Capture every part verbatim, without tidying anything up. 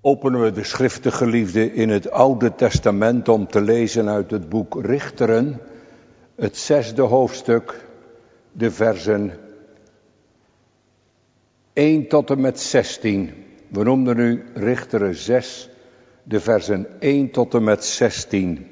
Openen we de schriften, geliefden, in het Oude Testament om te lezen uit het boek Richteren, het zesde hoofdstuk, de versen één tot en met zestien. We noemden nu Richteren zes, de versen één tot en met zestien.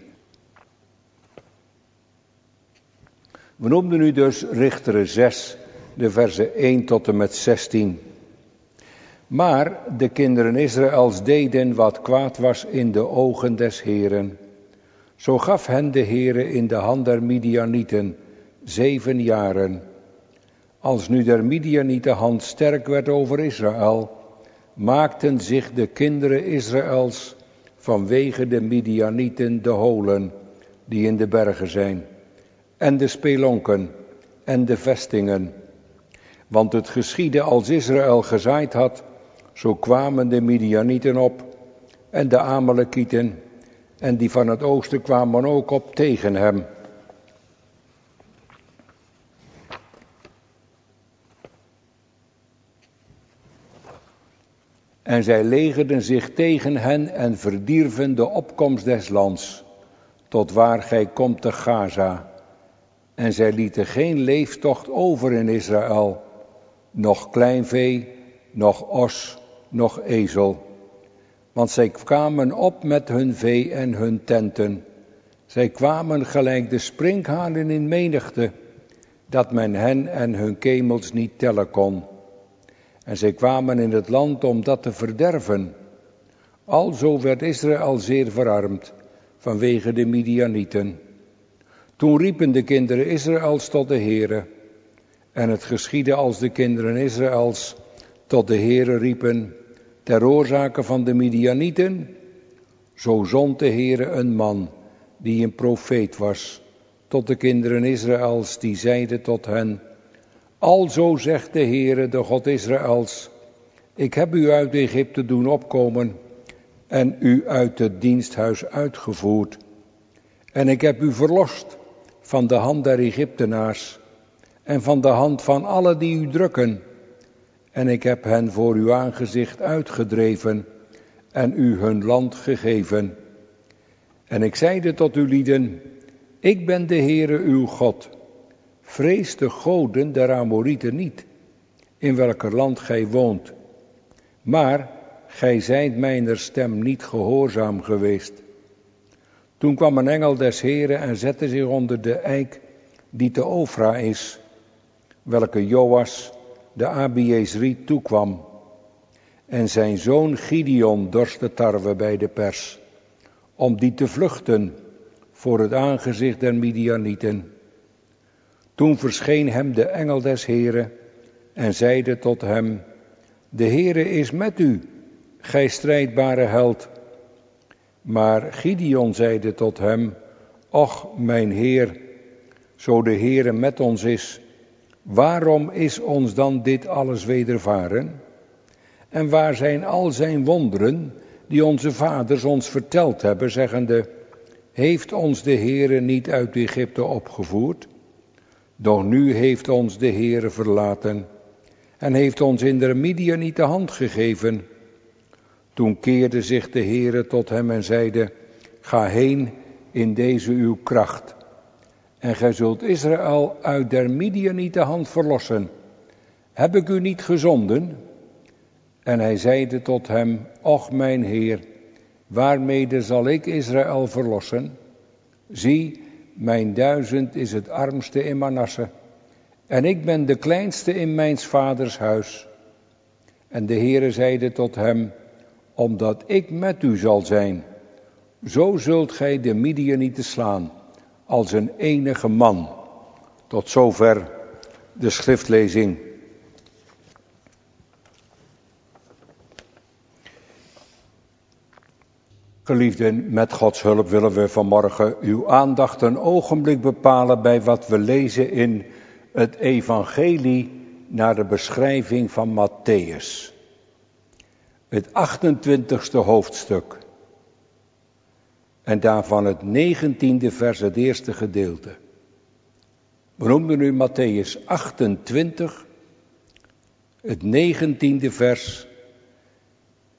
We noemden nu dus Richteren zes, de versen één tot en met zestien. Maar de kinderen Israëls deden wat kwaad was in de ogen des Heeren. Zo gaf hen de Heere in de hand der Midianieten zeven jaren. Als nu der Midianieten hand sterk werd over Israël, maakten zich de kinderen Israëls vanwege de Midianieten de holen, die in de bergen zijn, en de spelonken en de vestingen. Want het geschiedde als Israël gezaaid had, zo kwamen de Midianieten op en de Amalekieten en die van het oosten kwamen ook op tegen hem. En zij legerden zich tegen hen en verdierven de opkomst des lands, tot waar gij komt te Gaza. En zij lieten geen leeftocht over in Israël, noch kleinvee, noch os, noch ezel. Want zij kwamen op met hun vee en hun tenten. Zij kwamen gelijk de sprinkhanen in menigte, dat men hen en hun kemels niet tellen kon. En zij kwamen in het land om dat te verderven. Alzo werd Israël zeer verarmd, vanwege de Midianieten. Toen riepen de kinderen Israëls tot de Heere. En het geschiedde als de kinderen Israëls tot de Heere riepen, ter oorzake van de Midianieten, zo zond de Heere een man, die een profeet was, tot de kinderen Israëls, die zeiden tot hen, alzo zegt de Heere, de God Israëls, ik heb u uit Egypte doen opkomen en u uit het diensthuis uitgevoerd. En ik heb u verlost van de hand der Egyptenaars en van de hand van alle die u drukken. En ik heb hen voor uw aangezicht uitgedreven en u hun land gegeven. En ik zeide tot uw lieden, ik ben de Heere uw God. Vrees de goden der Amorieten niet, in welker land gij woont. Maar gij zijt mijner stem niet gehoorzaam geweest. Toen kwam een engel des Heere en zette zich onder de eik die te Ofra is, welke Joas de Abiezriet toekwam. En zijn zoon Gideon dorste tarwe bij de pers, om die te vluchten voor het aangezicht der Midianieten. Toen verscheen hem de engel des Heere en zeide tot hem, de Heere is met u, gij strijdbare held. Maar Gideon zeide tot hem, och mijn Heer, zo de Heere met ons is, waarom is ons dan dit alles wedervaren? En waar zijn al zijn wonderen, die onze vaders ons verteld hebben, zeggende, heeft ons de Heere niet uit Egypte opgevoerd? Doch nu heeft ons de Heere verlaten en heeft ons in de Midianieten hand gegeven. Toen keerde zich de Heere tot hem en zeide, ga heen in deze uw kracht. En gij zult Israël uit der Midianieten hand verlossen. Heb ik u niet gezonden? En hij zeide tot hem, och mijn Heer, waarmede zal ik Israël verlossen? Zie, mijn duizend is het armste in Manasse, en ik ben de kleinste in mijns vaders huis. En de Heere zeide tot hem, omdat ik met u zal zijn, zo zult gij de Midianieten slaan, als een enige man. Tot zover de schriftlezing. Geliefden, met Gods hulp willen we vanmorgen uw aandacht een ogenblik bepalen bij wat we lezen in het evangelie naar de beschrijving van Mattheüs. Het achtentwintigste hoofdstuk. En daarvan het negentiende vers, het eerste gedeelte. We noemen nu Mattheüs achtentwintig, het negentiende vers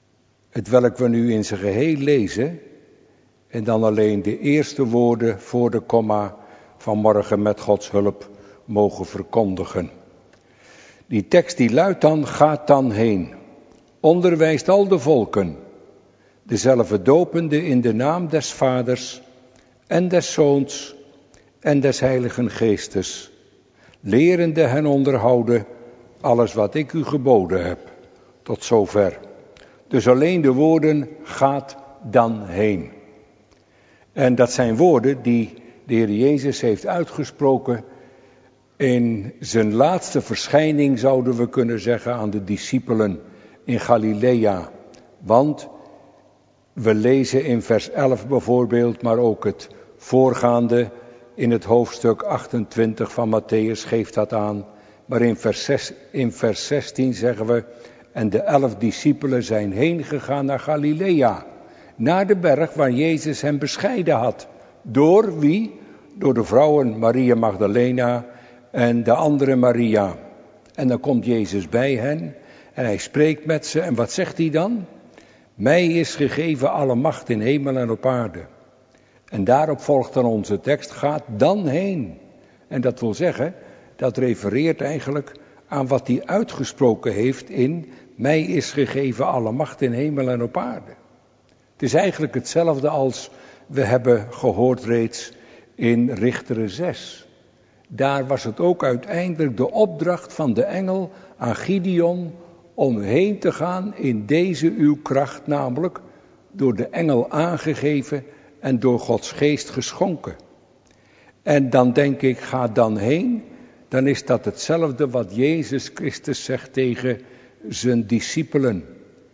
het welk we nu in zijn geheel lezen en dan alleen de eerste woorden voor de komma vanmorgen met Gods hulp mogen verkondigen. Die tekst die luidt dan, gaat dan heen, onderwijst al de volken, dezelfde dopende in de naam des Vaders en des Zoons en des Heiligen Geestes, lerende hen onderhouden alles wat ik u geboden heb, tot zover. Dus alleen de woorden, gaat dan heen. En dat zijn woorden die de Heer Jezus heeft uitgesproken in zijn laatste verschijning, zouden we kunnen zeggen, aan de discipelen in Galilea. Want we lezen in vers elf bijvoorbeeld, maar ook het voorgaande in het hoofdstuk achtentwintig van Matthäus geeft dat aan. Maar in vers, zes, in vers zestien zeggen we, en de elf discipelen zijn heen gegaan naar Galilea, naar de berg waar Jezus hen bescheiden had. Door wie? Door de vrouwen Maria Magdalena en de andere Maria. En dan komt Jezus bij hen en hij spreekt met ze. En wat zegt hij dan? Mij is gegeven alle macht in hemel en op aarde. En daarop volgt dan onze tekst, gaat dan heen. En dat wil zeggen, dat refereert eigenlijk aan wat hij uitgesproken heeft in, mij is gegeven alle macht in hemel en op aarde. Het is eigenlijk hetzelfde als we hebben gehoord reeds in Richteren zes. Daar was het ook uiteindelijk de opdracht van de engel aan Gideon om heen te gaan in deze uw kracht, namelijk door de engel aangegeven en door Gods geest geschonken. En dan denk ik, ga dan heen, dan is dat hetzelfde wat Jezus Christus zegt tegen zijn discipelen.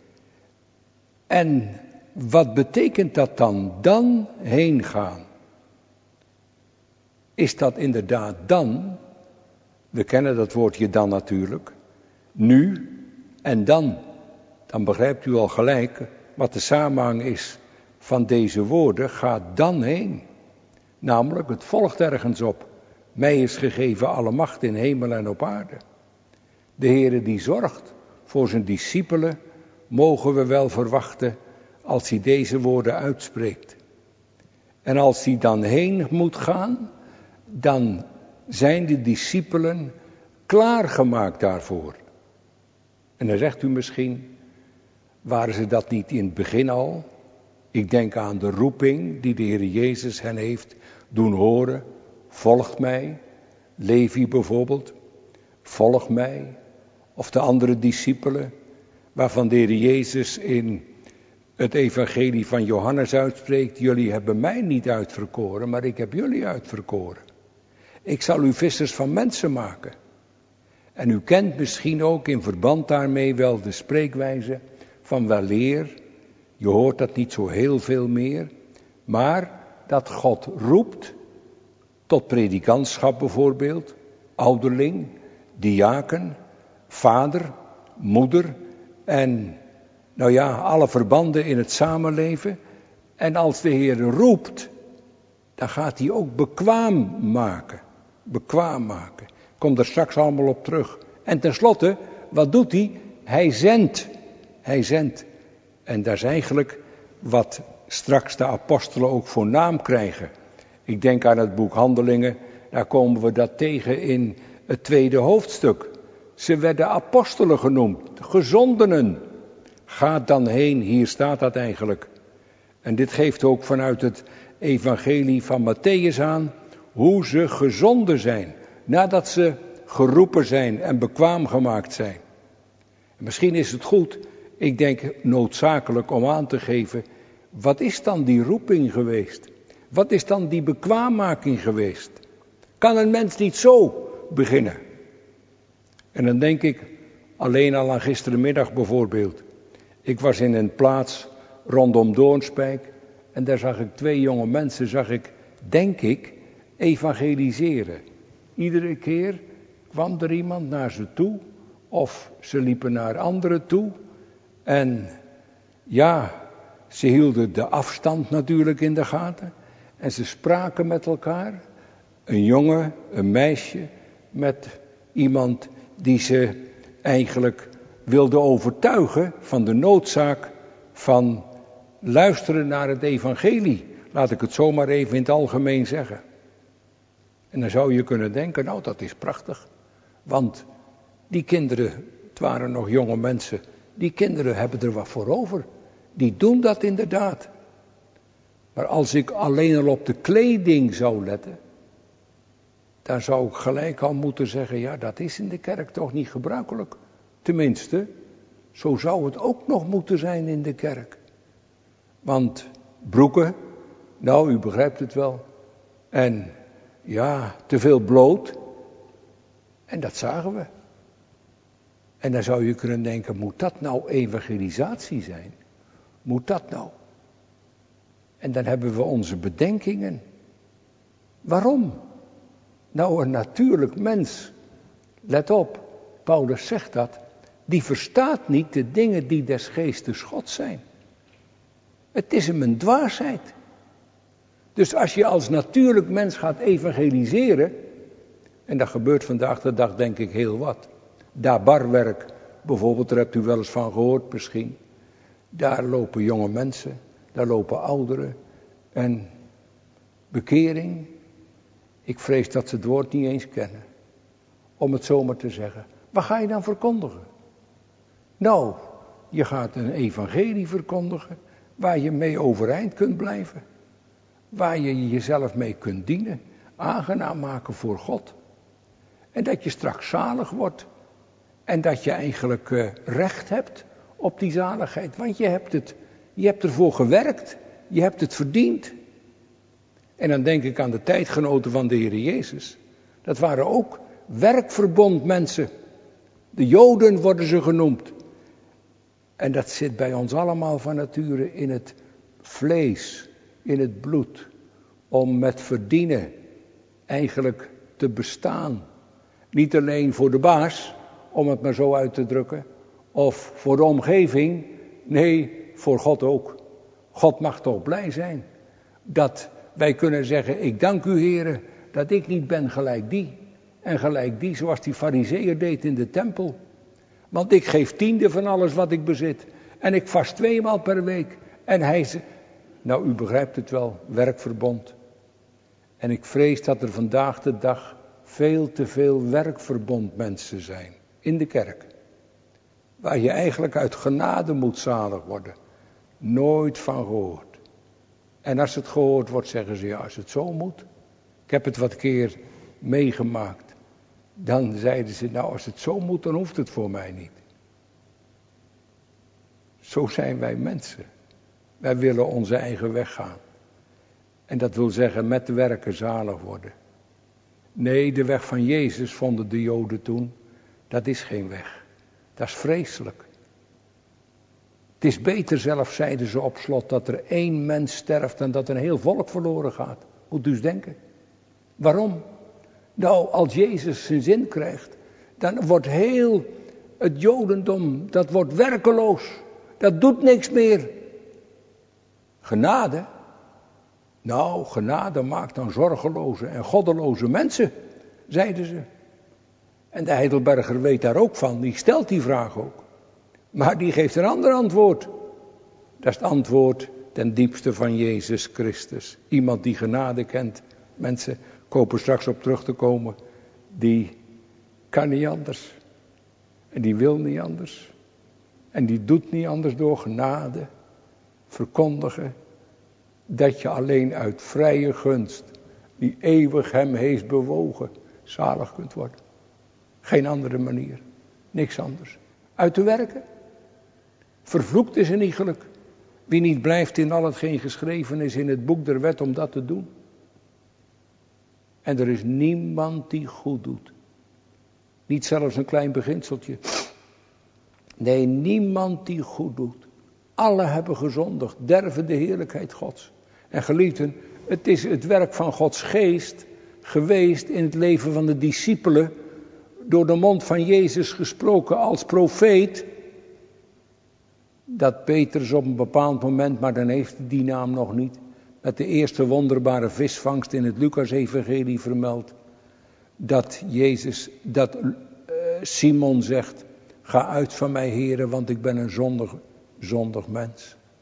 En wat betekent dat dan? Dan heen gaan. Is dat inderdaad dan? We kennen dat woordje dan natuurlijk. Nu en dan. Dan begrijpt u al gelijk wat de samenhang is van deze woorden. Ga dan heen. Namelijk, het volgt ergens op. Mij is gegeven alle macht in hemel en op aarde. De Heere die zorgt voor zijn discipelen, mogen we wel verwachten als hij deze woorden uitspreekt. En als hij dan heen moet gaan, dan zijn de discipelen klaargemaakt daarvoor. En dan zegt u misschien, waren ze dat niet in het begin al? Ik denk aan de roeping die de Heer Jezus hen heeft doen horen. Volgt mij, Levi bijvoorbeeld, volg mij. Of de andere discipelen, waarvan de Heer Jezus in het evangelie van Johannes uitspreekt, jullie hebben mij niet uitverkoren, maar ik heb jullie uitverkoren. Ik zal u vissers van mensen maken. En u kent misschien ook in verband daarmee wel de spreekwijze van weleer. Je hoort dat niet zo heel veel meer. Maar dat God roept tot predikantschap bijvoorbeeld, ouderling, diaken, vader, moeder en nou ja, alle verbanden in het samenleven. En als de Heer roept, dan gaat hij ook bekwaam maken. Bekwaam maken. Ik kom er straks allemaal op terug. En tenslotte, wat doet hij? Hij zendt. Hij zendt. En dat is eigenlijk wat straks de apostelen ook voor naam krijgen. Ik denk aan het boek Handelingen, daar komen we dat tegen in het tweede hoofdstuk. Ze werden apostelen genoemd, gezondenen. Ga dan heen, hier staat dat eigenlijk. En dit geeft ook vanuit het evangelie van Matthäus aan hoe ze gezonden zijn, nadat ze geroepen zijn en bekwaam gemaakt zijn. En misschien is het goed, ik denk noodzakelijk om aan te geven, wat is dan die roeping geweest? Wat is dan die bekwaammaking geweest? Kan een mens niet zo beginnen? En dan denk ik alleen al aan gisterenmiddag bijvoorbeeld. Ik was in een plaats rondom Doornspijk en daar zag ik twee jonge mensen, zag ik, denk ik, evangeliseren. Iedere keer kwam er iemand naar ze toe of ze liepen naar anderen toe. En ja, ze hielden de afstand natuurlijk in de gaten en ze spraken met elkaar. Een jongen, een meisje met iemand die ze eigenlijk wilde overtuigen van de noodzaak van luisteren naar het evangelie. Laat ik het zomaar even in het algemeen zeggen. En dan zou je kunnen denken, nou dat is prachtig. Want die kinderen, het waren nog jonge mensen, die kinderen hebben er wat voor over. Die doen dat inderdaad. Maar als ik alleen al op de kleding zou letten, dan zou ik gelijk al moeten zeggen, ja dat is in de kerk toch niet gebruikelijk. Tenminste, zo zou het ook nog moeten zijn in de kerk. Want broeken, nou u begrijpt het wel. En ja, te veel bloot. En dat zagen we. En dan zou je kunnen denken, moet dat nou evangelisatie zijn? Moet dat nou? En dan hebben we onze bedenkingen. Waarom? Nou, een natuurlijk mens, let op, Paulus zegt dat, die verstaat niet de dingen die des geestes God zijn. Het is hem een dwaasheid. Dus als je als natuurlijk mens gaat evangeliseren, en dat gebeurt vandaag de dag denk ik heel wat. Dabarwerk, bijvoorbeeld, daar hebt u wel eens van gehoord misschien. Daar lopen jonge mensen, daar lopen ouderen. En bekering, ik vrees dat ze het woord niet eens kennen. Om het zomaar te zeggen. Wat ga je dan verkondigen? Nou, je gaat een evangelie verkondigen waar je mee overeind kunt blijven. Waar je jezelf mee kunt dienen. Aangenaam maken voor God. En dat je straks zalig wordt. En dat je eigenlijk uh, recht hebt op die zaligheid. Want je hebt het, je hebt ervoor gewerkt. Je hebt het verdiend. En dan denk ik aan de tijdgenoten van de Heer Jezus. Dat waren ook werkverbond mensen. De Joden worden ze genoemd. En dat zit bij ons allemaal van nature in het vlees, in het bloed. Om met verdienen eigenlijk te bestaan. Niet alleen voor de baas, om het maar zo uit te drukken. Of voor de omgeving. Nee, voor God ook. God mag toch blij zijn. Dat wij kunnen zeggen, ik dank u Heere, dat ik niet ben gelijk die. En gelijk die, zoals die farizeeër deed in de tempel. Want ik geef tiende van alles wat ik bezit. En ik vast tweemaal per week. En hij zei, nou u begrijpt het wel, werkverbond. En ik vrees dat er vandaag de dag veel te veel werkverbondmensen zijn. In de kerk. Waar je eigenlijk uit genade moet zalig worden. Nooit van gehoord. En als het gehoord wordt zeggen ze, ja als het zo moet. Ik heb het wat keer meegemaakt. Dan zeiden ze, nou als het zo moet dan hoeft het voor mij niet. Zo zijn wij mensen. Wij willen onze eigen weg gaan. En dat wil zeggen met werken zalig worden. Nee, de weg van Jezus vonden de Joden toen. Dat is geen weg. Dat is vreselijk. Het is beter zelf, zeiden ze op slot, dat er één mens sterft dan dat een heel volk verloren gaat. Moet u eens denken. Waarom? Nou, als Jezus zijn zin krijgt, dan wordt heel het Jodendom, dat wordt werkeloos. Dat doet niks meer. Genade? Nou, genade maakt dan zorgeloze en goddeloze mensen, zeiden ze. En de Heidelberger weet daar ook van, die stelt die vraag ook. Maar die geeft een ander antwoord. Dat is het antwoord ten diepste van Jezus Christus. Iemand die genade kent. Mensen, kopen straks op terug te komen. Die kan niet anders. En die wil niet anders. En die doet niet anders door genade. Verkondigen. Dat je alleen uit vrije gunst. Die eeuwig hem heeft bewogen. Zalig kunt worden. Geen andere manier. Niks anders. Uit te werken. Vervloekt is een iegelijk. Wie niet blijft in al hetgeen geschreven is in het boek der wet om dat te doen. En er is niemand die goed doet. Niet zelfs een klein beginseltje. Nee, niemand die goed doet. Alle hebben gezondigd, derven de heerlijkheid Gods. En geliefden, het is het werk van Gods geest geweest in het leven van de discipelen. Door de mond van Jezus gesproken als profeet. Dat Petrus op een bepaald moment, maar dan heeft hij die naam nog niet. Met de eerste wonderbare visvangst in het Lucas-evangelie vermeld. Dat Jezus, dat uh, Simon zegt. Ga uit van mij, Heere, want ik ben een zondig, zondig mens.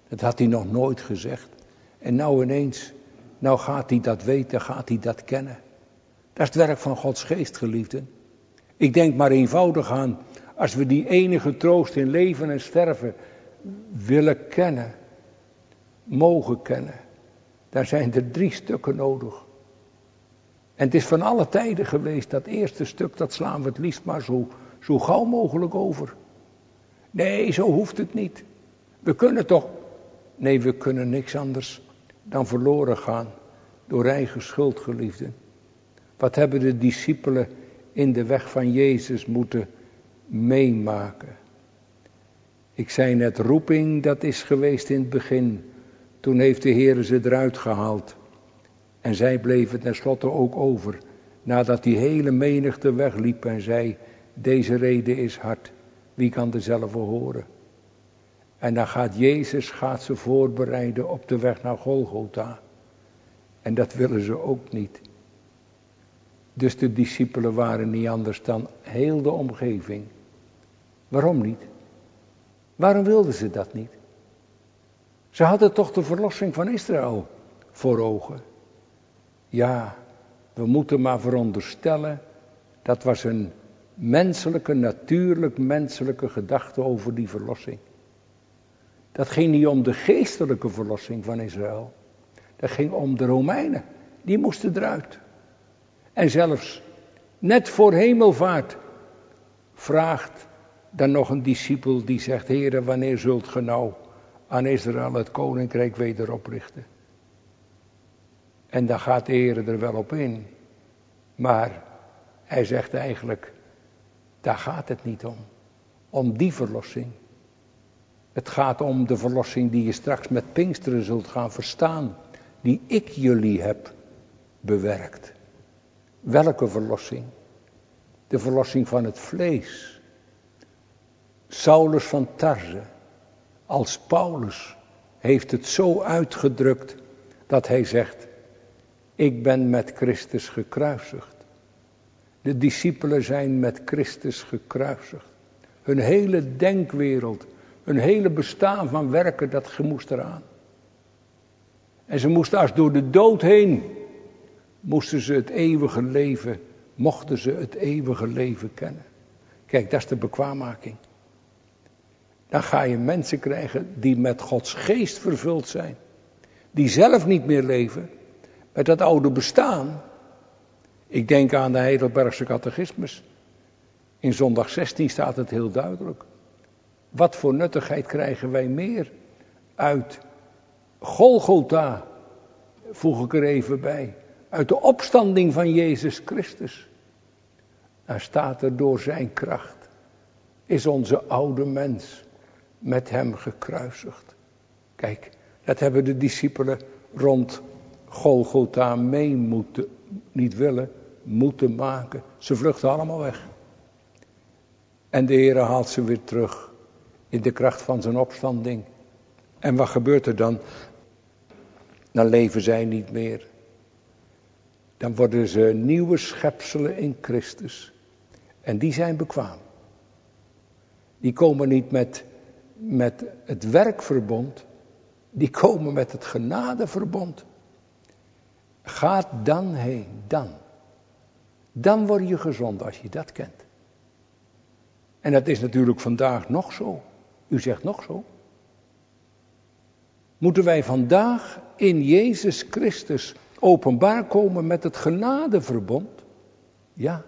Dat had hij nog nooit gezegd. En nou ineens, nou gaat hij dat weten, gaat hij dat kennen. Dat is het werk van Gods geest, geliefden. Ik denk maar eenvoudig aan, als we die enige troost in leven en sterven willen kennen, mogen kennen, daar zijn er drie stukken nodig. En het is van alle tijden geweest, dat eerste stuk, dat slaan we het liefst maar zo, zo gauw mogelijk over. Nee, zo hoeft het niet. We kunnen toch, nee, we kunnen niks anders dan verloren gaan door eigen schuld, geliefden. Wat hebben de discipelen in de weg van Jezus moeten meemaken? Ik zei net, roeping, dat is geweest in het begin. Toen heeft de Heer ze eruit gehaald. En zij bleven tenslotte ook over. Nadat die hele menigte wegliep en zei, deze rede is hard. Wie kan dezelfde horen? En dan gaat Jezus gaat ze voorbereiden op de weg naar Golgotha. En dat willen ze ook niet. Dus de discipelen waren niet anders dan heel de omgeving. Waarom niet? Waarom wilden ze dat niet? Ze hadden toch de verlossing van Israël voor ogen. Ja, we moeten maar veronderstellen, dat was een menselijke, natuurlijk menselijke gedachte over die verlossing. Dat ging niet om de geestelijke verlossing van Israël. Dat ging om de Romeinen. Die moesten eruit. En zelfs net voor hemelvaart vraagt dan nog een discipel die zegt, Heere, wanneer zult ge nou aan Israël het koninkrijk weder oprichten? En dan gaat de Heere er wel op in. Maar hij zegt eigenlijk, daar gaat het niet om. Om die verlossing. Het gaat om de verlossing die je straks met Pinksteren zult gaan verstaan. Die ik jullie heb bewerkt. Welke verlossing? De verlossing van het vlees. Saulus van Tarse, als Paulus, heeft het zo uitgedrukt dat hij zegt, ik ben met Christus gekruisigd. De discipelen zijn met Christus gekruisigd. Hun hele denkwereld, hun hele bestaan van werken, dat moest eraan. En ze moesten als door de dood heen, moesten ze het eeuwige leven, mochten ze het eeuwige leven kennen. Kijk, dat is de bekwaammaking. Dan ga je mensen krijgen die met Gods geest vervuld zijn. Die zelf niet meer leven met dat oude bestaan. Ik denk aan de Heidelbergse catechismus. In zondag zestien staat het heel duidelijk. Wat voor nuttigheid krijgen wij meer uit Golgotha, voeg ik er even bij. Uit de opstanding van Jezus Christus. Dan staat er, door zijn kracht is onze oude mens met hem gekruisigd. Kijk, dat hebben de discipelen rond Golgotha mee moeten, niet willen, moeten maken. Ze vluchten allemaal weg. En de Heer haalt ze weer terug in de kracht van zijn opstanding. En wat gebeurt er dan? Dan leven zij niet meer. Dan worden ze nieuwe schepselen in Christus. En die zijn bekwaam. Die komen niet met, met het werkverbond. Die komen met het genadeverbond. Ga dan heen, dan. Dan word je gezond als je dat kent. En dat is natuurlijk vandaag nog zo. U zegt nog zo. Moeten wij vandaag in Jezus Christus openbaar komen met het genadeverbond? Ja.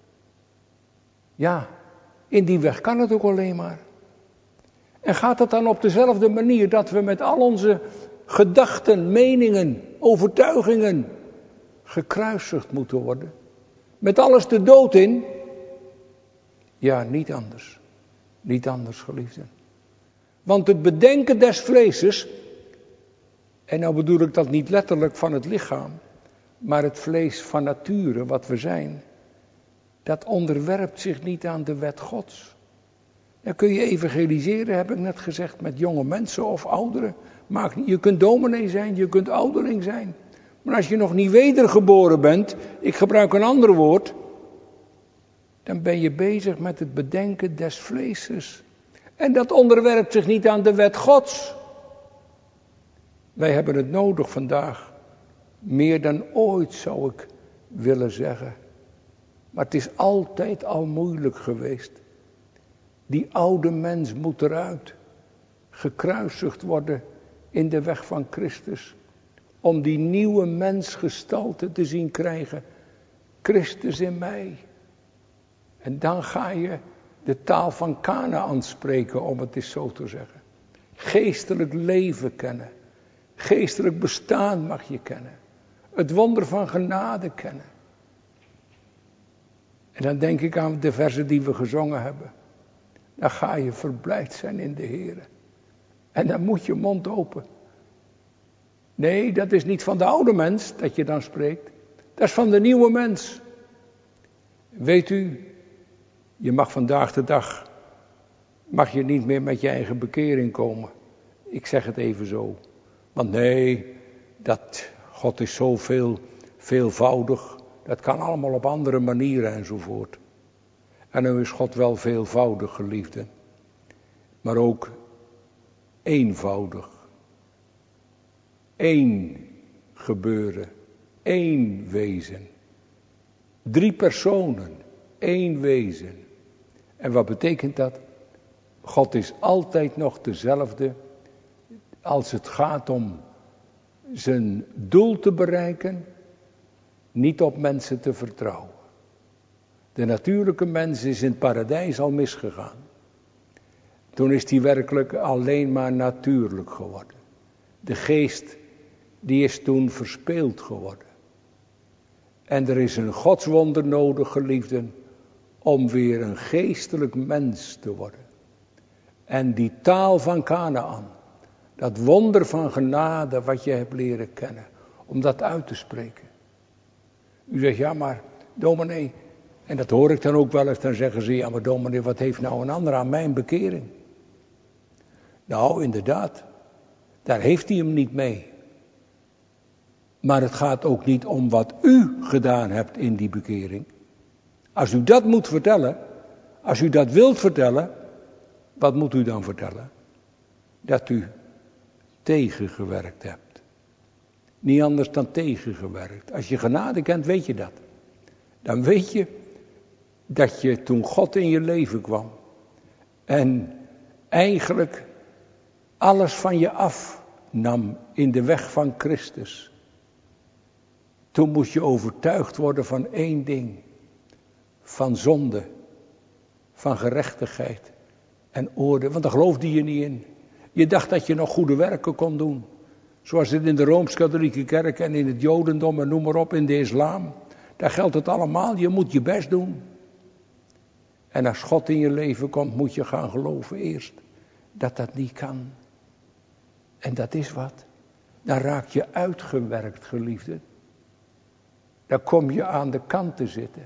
Ja, in die weg kan het ook alleen maar. En gaat het dan op dezelfde manier dat we met al onze gedachten, meningen, overtuigingen gekruisigd moeten worden? Met alles de dood in? Ja, niet anders. Niet anders, geliefden. Want het bedenken des vleeses, en nou bedoel ik dat niet letterlijk van het lichaam, maar het vlees van nature, wat we zijn, dat onderwerpt zich niet aan de wet Gods. Dan kun je evangeliseren, heb ik net gezegd, met jonge mensen of ouderen. Maakt niet, je kunt dominee zijn, je kunt ouderling zijn. Maar als je nog niet wedergeboren bent, ik gebruik een ander woord, dan ben je bezig met het bedenken des vleeses. En dat onderwerpt zich niet aan de wet Gods. Wij hebben het nodig vandaag. Meer dan ooit zou ik willen zeggen. Maar het is altijd al moeilijk geweest. Die oude mens moet eruit. Gekruisigd worden in de weg van Christus. Om die nieuwe mensgestalte te zien krijgen. Christus in mij. En dan ga je de taal van Kanaän spreken, om het eens zo te zeggen. Geestelijk leven kennen. Geestelijk bestaan mag je kennen. Het wonder van genade kennen. En dan denk ik aan de verzen die we gezongen hebben. Dan ga je verblijd zijn in de Heer. En dan moet je mond open. Nee, dat is niet van de oude mens dat je dan spreekt. Dat is van de nieuwe mens. Weet u, je mag vandaag de dag, mag je niet meer met je eigen bekering komen. Ik zeg het even zo. Want nee, dat, God is zo veel, veelvoudig. Dat kan allemaal op andere manieren enzovoort. En nu is God wel veelvoudig, geliefden. Maar ook eenvoudig. Eén gebeuren. Één wezen. Drie personen. Één wezen. En wat betekent dat? God is altijd nog dezelfde als het gaat om zijn doel te bereiken, niet op mensen te vertrouwen. De natuurlijke mens is in het paradijs al misgegaan. Toen is hij werkelijk alleen maar natuurlijk geworden. De geest, die is toen verspeeld geworden. En er is een godswonder nodig, geliefden, om weer een geestelijk mens te worden. En die taal van Kanaän, dat wonder van genade wat je hebt leren kennen, om dat uit te spreken. U zegt, ja maar dominee, en dat hoor ik dan ook wel eens, dan zeggen ze, ja maar dominee, wat heeft nou een ander aan mijn bekering? Nou, inderdaad, daar heeft hij hem niet mee. Maar het gaat ook niet om wat u gedaan hebt in die bekering. Als u dat moet vertellen, als u dat wilt vertellen, wat moet u dan vertellen? Dat u tegengewerkt hebt. Niet anders dan tegengewerkt. Als je genade kent, weet je dat. Dan weet je dat je toen God in je leven kwam en eigenlijk alles van je afnam in de weg van Christus. Toen moest je overtuigd worden van één ding. Van zonde. Van gerechtigheid. En oordeel. Want daar geloofde je niet in. Je dacht dat je nog goede werken kon doen. Zoals het in de Rooms-Katholieke Kerk en in het Jodendom en noem maar op in de islam. Daar geldt het allemaal. Je moet je best doen. En als God in je leven komt, moet je gaan geloven eerst. Dat dat niet kan. En dat is wat. Dan raak je uitgewerkt, geliefde. Dan kom je aan de kant te zitten.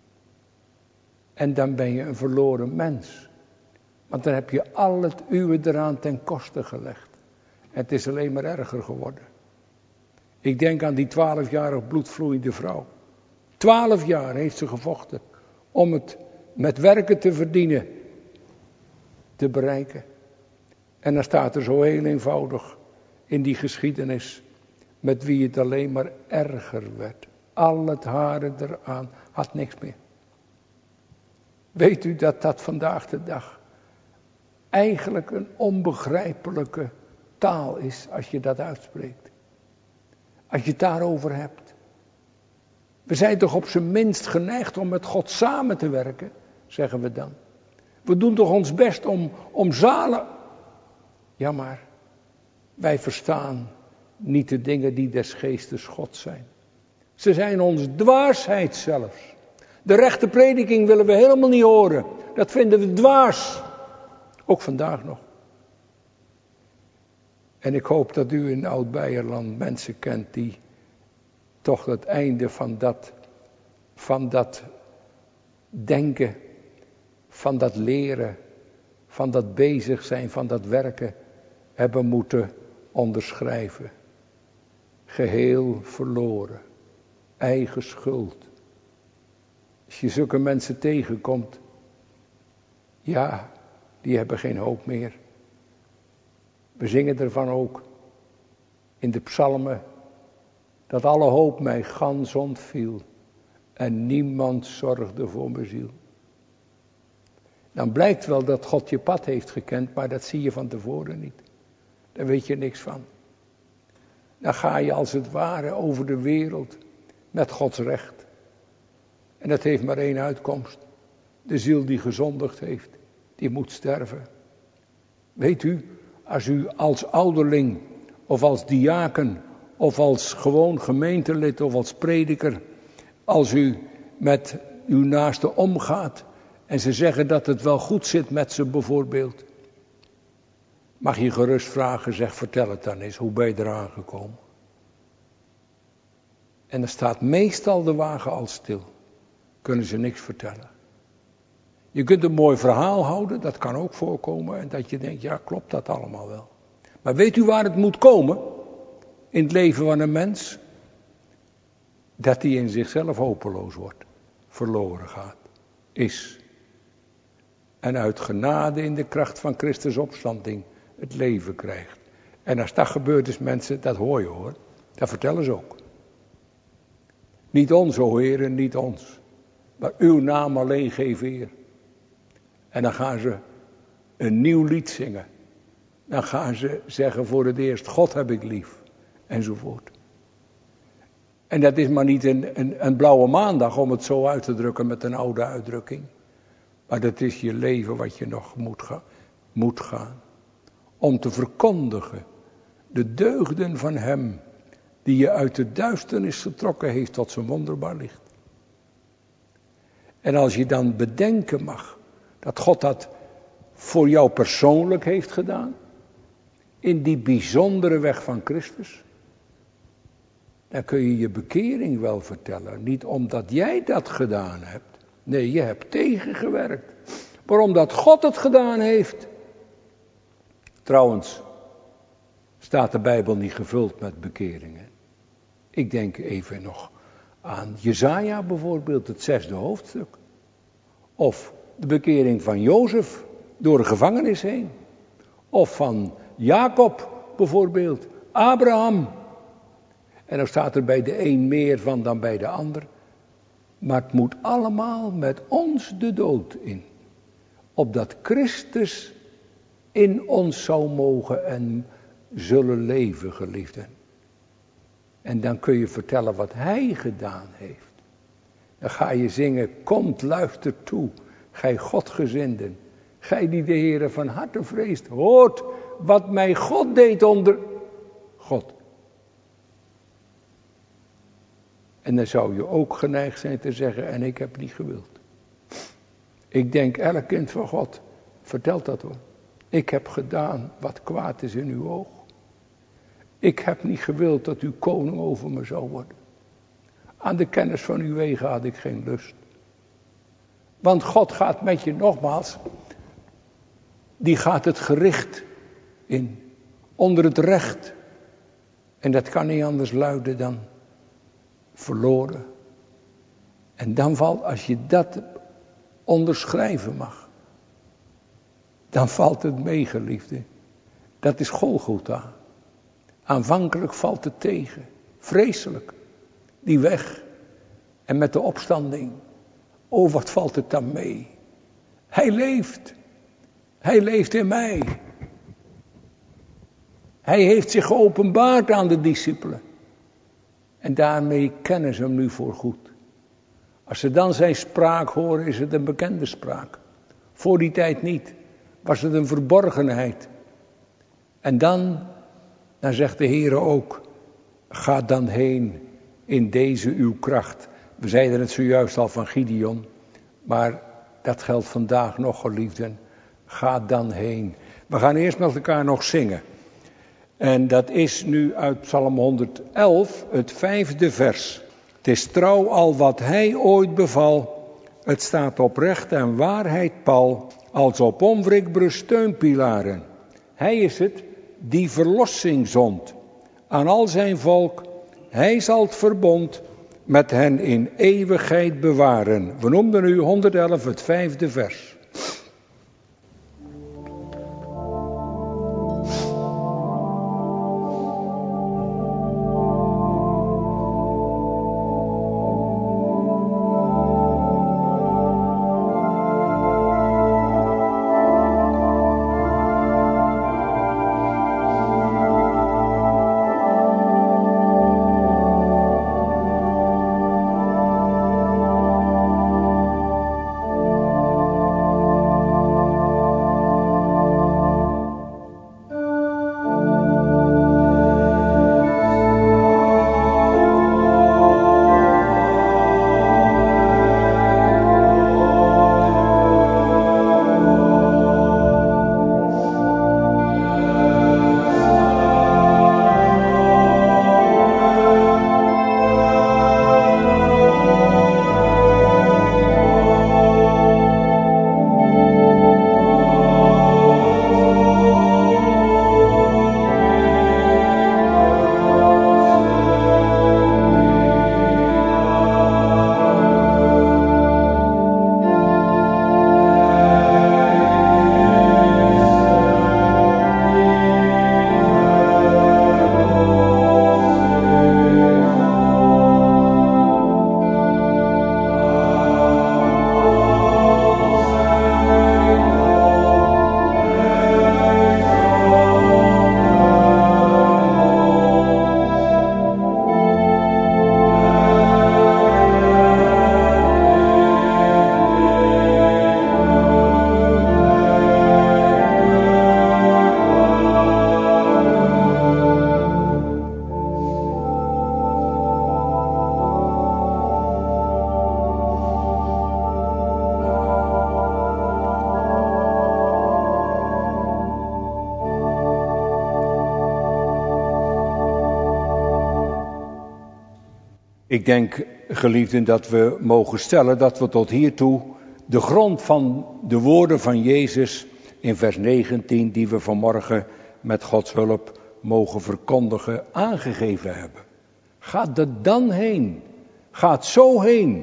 En dan ben je een verloren mens. Want dan heb je al het uwe eraan ten koste gelegd. En het is alleen maar erger geworden. Ik denk aan die twaalfjarig bloedvloeiende vrouw. Twaalf jaar heeft ze gevochten om het met werken te verdienen, te bereiken. En dan staat er zo heel eenvoudig in die geschiedenis, met wie het alleen maar erger werd. Al het haren eraan, had niks meer. Weet u dat dat vandaag de dag eigenlijk een onbegrijpelijke taal is als je dat uitspreekt. Als je het daarover hebt. We zijn toch op zijn minst geneigd om met God samen te werken, zeggen we dan. We doen toch ons best om, om zalen. Ja maar, wij verstaan niet de dingen die des geestes God zijn. Ze zijn ons dwaasheid zelfs. De rechte prediking willen we helemaal niet horen. Dat vinden we dwaas. Ook vandaag nog. En ik hoop dat u in Oud-Beierland mensen kent die toch het einde van dat, van dat denken, van dat leren, van dat bezig zijn, van dat werken hebben moeten onderschrijven. Geheel verloren. Eigen schuld. Als je zulke mensen tegenkomt, ja, die hebben geen hoop meer. We zingen ervan ook. in de psalmen, dat alle hoop mij gans ontviel en niemand zorgde voor mijn ziel. Dan blijkt wel dat God je pad heeft gekend, maar dat zie je van tevoren niet. Daar weet je niks van. Dan ga je als het ware over de wereld met Gods recht. En dat heeft maar één uitkomst. De ziel die gezondigd heeft, die moet sterven. Weet u, als u als ouderling of als diaken of als gewoon gemeentelid of als prediker, als u met uw naaste omgaat en ze zeggen dat het wel goed zit met ze bijvoorbeeld, mag je gerust vragen, zeg vertel het dan eens, hoe ben je eraan gekomen? En dan staat meestal de wagen al stil, kunnen ze niks vertellen. Je kunt een mooi verhaal houden, dat kan ook voorkomen en dat je denkt, ja klopt dat allemaal wel. Maar weet u waar het moet komen in het leven van een mens? Dat hij in zichzelf hopeloos wordt, verloren gaat, is. En uit genade in de kracht van Christus opstanding het leven krijgt. En als dat gebeurt is mensen, dat hoor je hoor, dat vertellen ze ook. Niet ons, o Heer, niet ons, maar uw naam alleen geef eer. En dan gaan ze een nieuw lied zingen. Dan gaan ze zeggen voor het eerst, God heb ik lief, enzovoort. En dat is maar niet een, een, een blauwe maandag om het zo uit te drukken met een oude uitdrukking. Maar dat is je leven wat je nog moet, ga, moet gaan. Om te verkondigen de deugden van hem die je uit de duisternis getrokken heeft tot zijn wonderbaar licht. En als je dan bedenken mag dat God dat voor jou persoonlijk heeft gedaan, in die bijzondere weg van Christus, dan kun je je bekering wel vertellen. Niet omdat jij dat gedaan hebt. Nee, je hebt tegengewerkt. Maar omdat God het gedaan heeft. Trouwens, staat de Bijbel niet gevuld met bekeringen. Ik denk even nog aan Jesaja bijvoorbeeld, het zesde hoofdstuk. Of de bekering van Jozef door de gevangenis heen. Of van Jacob bijvoorbeeld, Abraham. En dan staat er bij de een meer van dan bij de ander. Maar het moet allemaal met ons de dood in. Opdat Christus in ons zou mogen en zullen leven, geliefden. En dan kun je vertellen wat hij gedaan heeft. Dan ga je zingen, komt luister toe, gij Godgezinden. Gij die de Heere van harte vreest, hoort wat mij God deed onder God. En dan zou je ook geneigd zijn te zeggen, en ik heb niet gewild. Ik denk, elk kind van God vertelt dat hoor. Ik heb gedaan wat kwaad is in uw oog. Ik heb niet gewild dat u koning over me zou worden. Aan de kennis van uw wegen had ik geen lust. Want God gaat met je nogmaals. Die gaat het gericht in. Onder het recht. En dat kan niet anders luiden dan verloren. En dan valt, als je dat onderschrijven mag. Dan valt het mee, geliefde. Dat is Golgotha. Aanvankelijk valt het tegen. Vreselijk. Die weg. En met de opstanding. Oh, wat valt het dan mee. Hij leeft. Hij leeft in mij. Hij heeft zich geopenbaard aan de discipelen. En daarmee kennen ze hem nu voor goed. Als ze dan zijn spraak horen, is het een bekende spraak. Voor die tijd niet. Was het een verborgenheid. En dan, dan zegt de Heere ook, ga dan heen in deze uw kracht. We zeiden het zojuist al van Gideon, maar dat geldt vandaag nog, geliefden. Ga dan heen. We gaan eerst met elkaar nog zingen. En dat is nu uit Psalm honderdelf, het vijfde vers. Het is trouw al wat hij ooit beval. Het staat oprecht en waarheid pal, als op onwrikbare steunpilaren. Hij is het die verlossing zond aan al zijn volk. Hij zal het verbond met hen in eeuwigheid bewaren. We noemden nu honderdelf, het vijfde vers. Ik denk, geliefden, dat we mogen stellen dat we tot hiertoe de grond van de woorden van Jezus in vers negentien, die we vanmorgen met Gods hulp mogen verkondigen, aangegeven hebben. Gaat er dan heen. Gaat zo heen.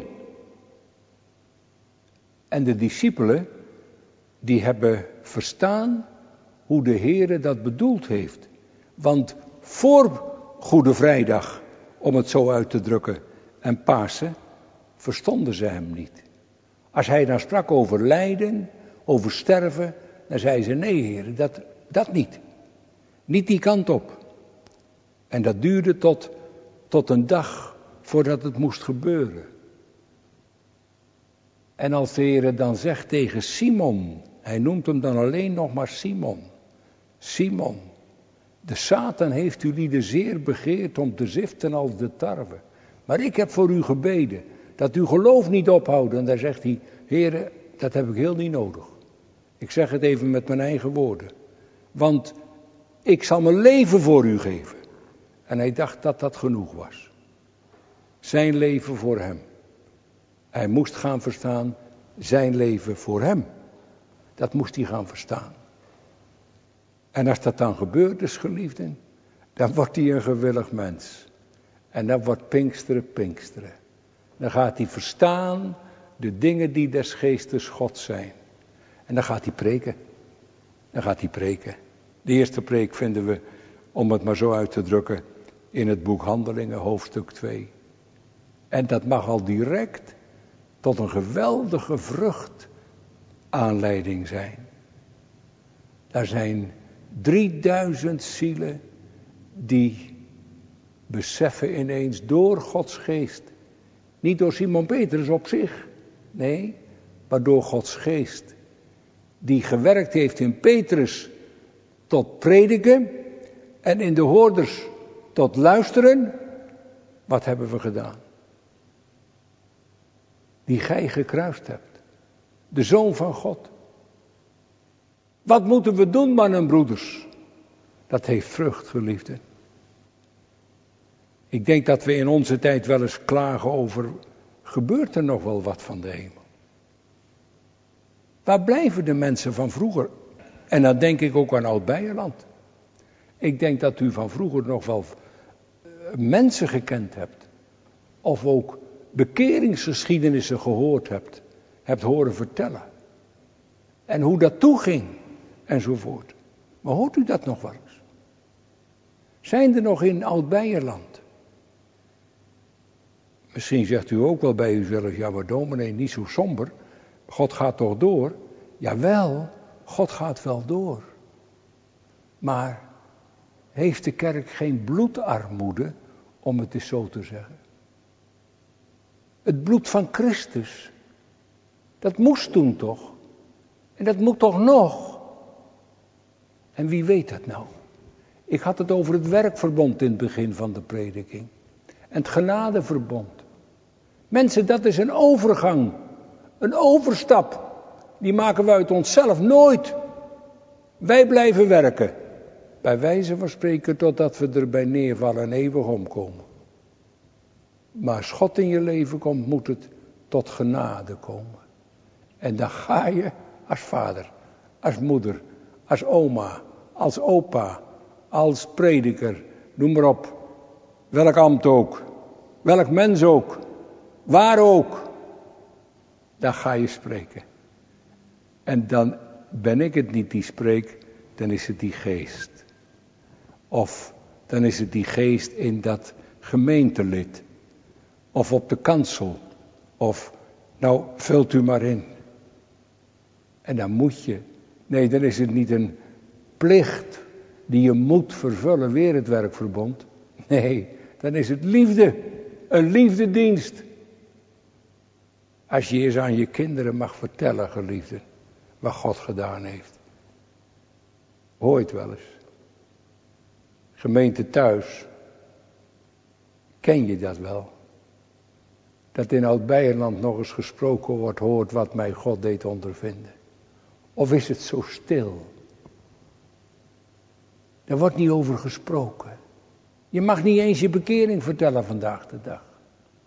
En de discipelen, die hebben verstaan hoe de Heere dat bedoeld heeft. Want voor Goede Vrijdag, om het zo uit te drukken, en Pasen, verstonden ze hem niet. Als hij dan sprak over lijden, over sterven, dan zeiden ze, nee Heer, dat, dat niet. Niet die kant op. En dat duurde tot, tot een dag voordat het moest gebeuren. En als de Heer dan zegt tegen Simon, hij noemt hem dan alleen nog maar Simon. Simon, de Satan heeft u lieden zeer begeerd om te ziften als de tarwe. Maar ik heb voor u gebeden, dat uw geloof niet ophoudt. En daar zegt hij, Heere, dat heb ik heel niet nodig. Ik zeg het even met mijn eigen woorden. Want ik zal mijn leven voor u geven. En hij dacht dat dat genoeg was. Zijn leven voor hem. Hij moest gaan verstaan, zijn leven voor hem. Dat moest hij gaan verstaan. En als dat dan gebeurd is, geliefden, dan wordt hij een gewillig mens. En dan wordt Pinksteren Pinksteren. Dan gaat hij verstaan de dingen die des geestes God zijn. En dan gaat hij preken. Dan gaat hij preken. De eerste preek vinden we, om het maar zo uit te drukken, in het boek Handelingen, hoofdstuk twee. En dat mag al direct tot een geweldige vrucht aanleiding zijn. Daar zijn drieduizend zielen die beseffen ineens door Gods geest. Niet door Simon Petrus op zich, nee, maar door Gods geest. Die gewerkt heeft in Petrus tot prediken en in de hoorders tot luisteren. Wat hebben we gedaan? Die gij gekruist hebt. De Zoon van God. Wat moeten we doen, mannen en broeders? Dat heeft vrucht, geliefden. Ik denk dat we in onze tijd wel eens klagen over, gebeurt er nog wel wat van de hemel? Waar blijven de mensen van vroeger? En dan denk ik ook aan Oud-Beierland. Ik denk dat u van vroeger nog wel mensen gekend hebt. Of ook bekeringsgeschiedenissen gehoord hebt. Hebt horen vertellen. En hoe dat toeging. Enzovoort. Maar hoort u dat nog wel eens? Zijn er nog in Oud-Beierland? Misschien zegt u ook wel bij uzelf, ja maar dominee, niet zo somber. God gaat toch door? Jawel, God gaat wel door. Maar heeft de kerk geen bloedarmoede, om het eens zo te zeggen? Het bloed van Christus, dat moest toen toch? En dat moet toch nog? En wie weet dat nou? Ik had het over het werkverbond in het begin van de prediking. En het genadeverbond. Mensen, dat is een overgang. Een overstap. Die maken we uit onszelf nooit. Wij blijven werken. Bij wijze van spreken totdat we erbij neervallen en eeuwig omkomen. Maar als God in je leven komt, moet het tot genade komen. En dan ga je als vader, als moeder, als oma, als opa, als prediker, noem maar op. Welk ambt ook, welk mens ook, waar ook. Dan ga je spreken. En dan ben ik het niet die spreekt, dan is het die geest. Of dan is het die geest in dat gemeentelid. Of op de kansel. Of, nou, vult u maar in. En dan moet je. Nee, dan is het niet een plicht die je moet vervullen, weer het werkverbond. Nee, dan is het liefde. Een liefdedienst. Als je eens aan je kinderen mag vertellen, geliefden, wat God gedaan heeft. Hoor je het wel eens? Gemeente thuis. Ken je dat wel? Dat in Oud-Beierland nog eens gesproken wordt, hoort wat mij God deed ondervinden. Of is het zo stil? Er wordt niet over gesproken. Je mag niet eens je bekering vertellen vandaag de dag.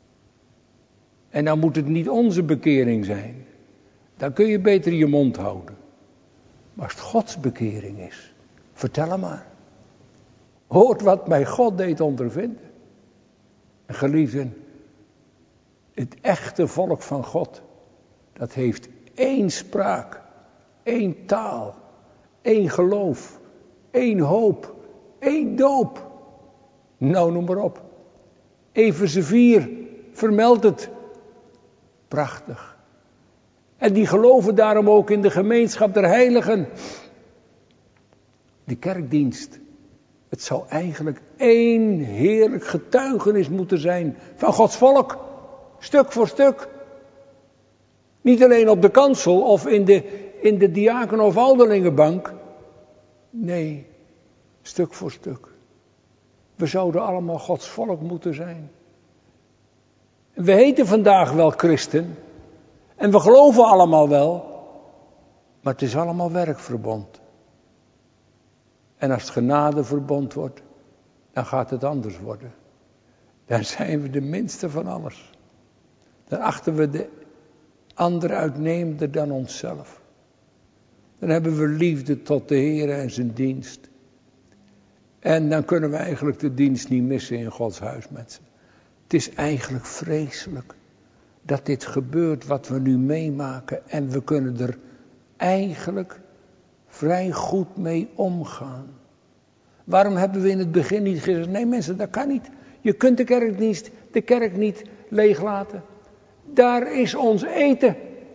En dan moet het niet onze bekering zijn. Dan kun je beter je mond houden. Maar als het Gods bekering is, vertel hem maar. Hoort wat mij God deed ondervinden. En geliefden, het echte volk van God, dat heeft één spraak, één taal, één geloof, één hoop, één doop. Nou, noem maar op. Efeze vier vermeldt het. Prachtig. En die geloven daarom ook in de gemeenschap der heiligen. Die kerkdienst. Het zou eigenlijk één heerlijk getuigenis moeten zijn van Gods volk. Stuk voor stuk. Niet alleen op de kansel of in de, in de diaken- of ouderlingenbank. Nee, stuk voor stuk. We zouden allemaal Gods volk moeten zijn. We heten vandaag wel christen. En we geloven allemaal wel. Maar het is allemaal werkverbond. En als het genadeverbond wordt, dan gaat het anders worden. Dan zijn we de minste van alles. Dan achten we de ander uitnemender dan onszelf. Dan hebben we liefde tot de Heer en zijn dienst. En dan kunnen we eigenlijk de dienst niet missen in Gods huis, mensen. Het is eigenlijk vreselijk dat dit gebeurt wat we nu meemaken. En we kunnen er eigenlijk vrij goed mee omgaan. Waarom hebben we in het begin niet gezegd, nee mensen, dat kan niet. Je kunt de kerkdienst, de kerk niet leeglaten. Daar is ons eten.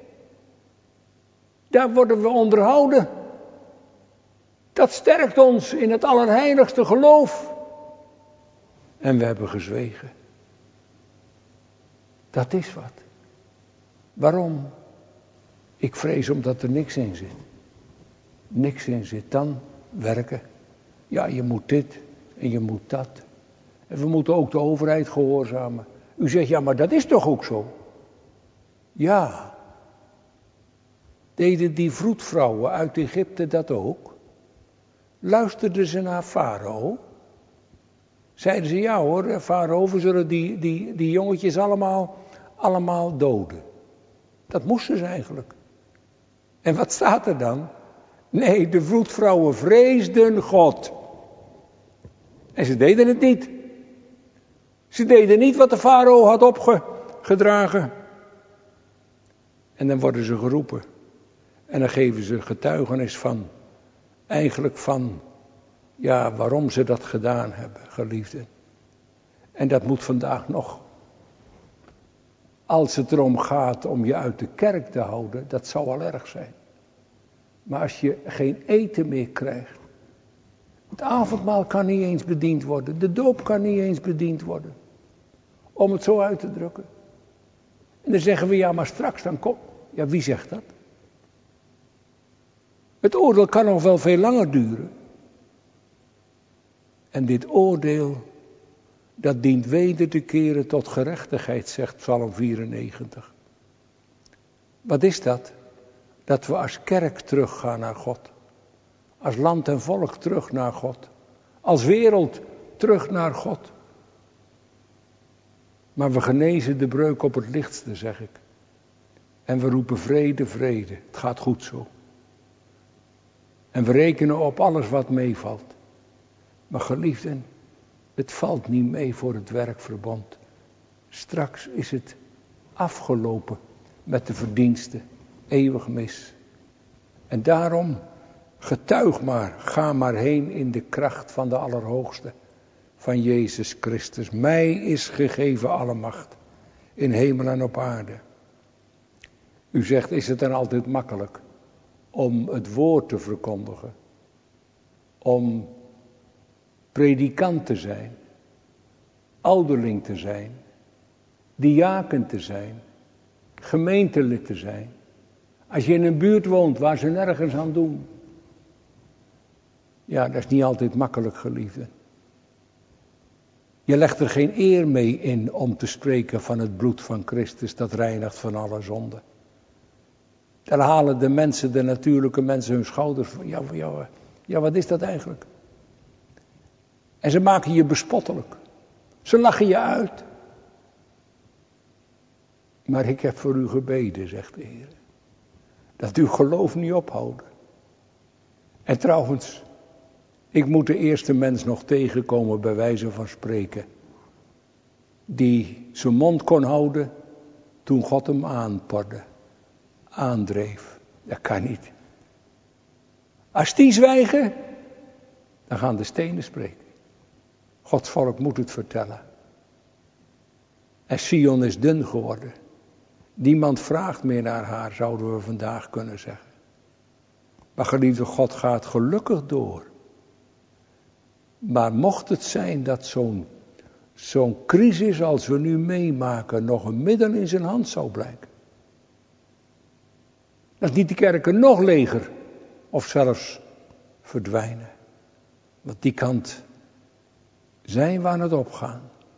Daar worden we onderhouden. Dat sterkt ons in het allerheiligste geloof. En we hebben gezwegen. Dat is wat. Waarom? Ik vrees omdat er niks in zit. Niks in zit. Dan werken. Ja, je moet dit en je moet dat. En we moeten ook de overheid gehoorzamen. U zegt, ja, maar dat is toch ook zo? Ja. Deden die vroedvrouwen uit Egypte dat ook? Luisterden ze naar Farao? Zeiden ze, ja hoor, Farao, we zullen die, die, die jongetjes allemaal, allemaal doden. Dat moesten ze eigenlijk. En wat staat er dan? Nee, de vroedvrouwen vreesden God. En ze deden het niet. Ze deden niet wat de farao had opgedragen. En dan worden ze geroepen. En dan geven ze getuigenis van. Eigenlijk van. Ja, waarom ze dat gedaan hebben, geliefden. En dat moet vandaag nog. Als het erom gaat om je uit de kerk te houden, dat zou al erg zijn. Maar als je geen eten meer krijgt. Het avondmaal kan niet eens bediend worden. De doop kan niet eens bediend worden. Om het zo uit te drukken. En dan zeggen we, ja maar straks dan komt. Ja, wie zegt dat? Het oordeel kan nog wel veel langer duren. En dit oordeel, dat dient weder te keren tot gerechtigheid, zegt Psalm vierennegentig. Wat is dat? Dat we als kerk teruggaan naar God. Als land en volk terug naar God. Als wereld terug naar God. Maar we genezen de breuk op het lichtste, zeg ik. En we roepen vrede, vrede. Het gaat goed zo. En we rekenen op alles wat meevalt. Maar geliefden, het valt niet mee voor het werkverbond. Straks is het afgelopen met de verdiensten. Eeuwig mis. En daarom, getuig maar, ga maar heen in de kracht van de Allerhoogste. Van Jezus Christus. Mij is gegeven alle macht. In hemel en op aarde. U zegt, is het dan altijd makkelijk om het woord te verkondigen? Om predikant te zijn. Ouderling te zijn. Diaken te zijn. Gemeentelid te zijn. Als je in een buurt woont waar ze nergens aan doen. Ja, dat is niet altijd makkelijk, geliefden. Je legt er geen eer mee in om te spreken van het bloed van Christus dat reinigt van alle zonde. Dan halen de mensen, de natuurlijke mensen, hun schouders van, ja, ja, ja, wat is dat eigenlijk? En ze maken je bespottelijk. Ze lachen je uit. Maar ik heb voor u gebeden, zegt de Heer. Dat uw geloof niet ophouden. En trouwens, ik moet de eerste mens nog tegenkomen, bij wijze van spreken. Die zijn mond kon houden toen God hem aanporde, aandreef. Dat kan niet. Als die zwijgen, dan gaan de stenen spreken. Gods volk moet het vertellen. En Sion is dun geworden. Niemand vraagt meer naar haar, zouden we vandaag kunnen zeggen. Maar geliefde, God gaat gelukkig door. Maar mocht het zijn dat zo'n zo'n crisis als we nu meemaken nog een middel in zijn hand zou blijken. Dat niet de kerken nog leger of zelfs verdwijnen. Want die kant zijn we aan het opgaan.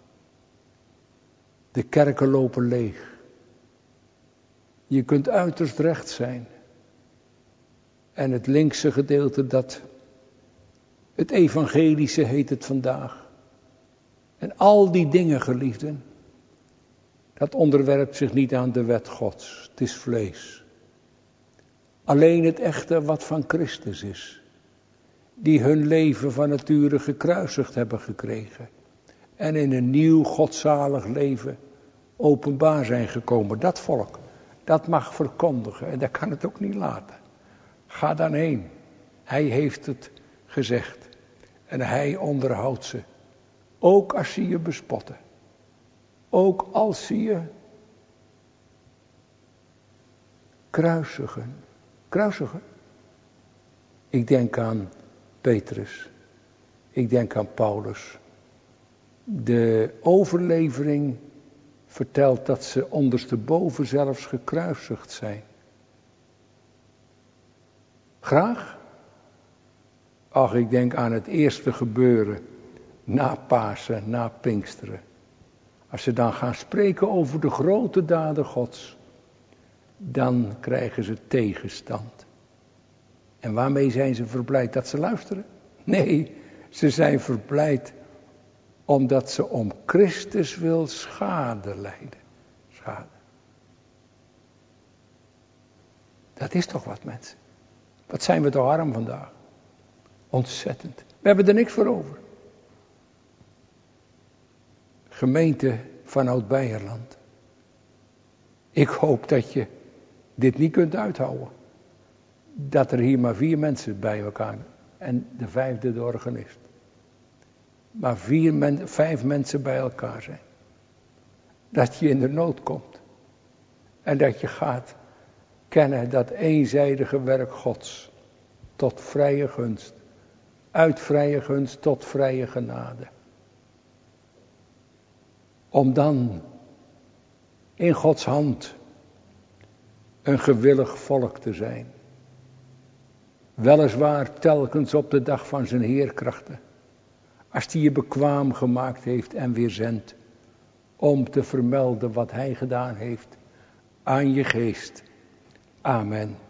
De kerken lopen leeg. Je kunt uiterst recht zijn. En het linkse gedeelte, dat het evangelische heet het vandaag. En al die dingen, geliefden, dat onderwerpt zich niet aan de wet Gods. Het is vlees. Alleen het echte wat van Christus is. Die hun leven van nature gekruisigd hebben gekregen. En in een nieuw godzalig leven openbaar zijn gekomen. Dat volk, dat mag verkondigen. En dat kan het ook niet laten. Ga dan heen. Hij heeft het gezegd. En hij onderhoudt ze. Ook als ze je bespotten. Ook als ze je kruisigen. Kruisigen? Ik denk aan Petrus. Ik denk aan Paulus. De overlevering vertelt dat ze ondersteboven zelfs gekruisigd zijn. Graag? Ach, ik denk aan het eerste gebeuren na Pasen, na Pinksteren. Als ze dan gaan spreken over de grote daden Gods, dan krijgen ze tegenstand. En waarmee zijn ze verblijd? Dat ze luisteren? Nee, ze zijn verblijd omdat ze om Christus wil schade lijden. Schade. Dat is toch wat, mensen. Wat zijn we toch arm vandaag. Ontzettend. We hebben er niks voor over. Gemeente van Oud-Beierland. Ik hoop dat je dit niet kunt uithouden. Dat er hier maar vier mensen bij elkaar en de vijfde de organist. Maar vier men, vijf mensen bij elkaar zijn. Dat je in de nood komt. En dat je gaat kennen dat eenzijdige werk Gods. Tot vrije gunst. Uit vrije gunst tot vrije genade. Om dan in Gods hand een gewillig volk te zijn. Weliswaar telkens op de dag van zijn heerkrachten. Als hij je bekwaam gemaakt heeft en weer zendt. Om te vermelden wat hij gedaan heeft aan je geest. Amen.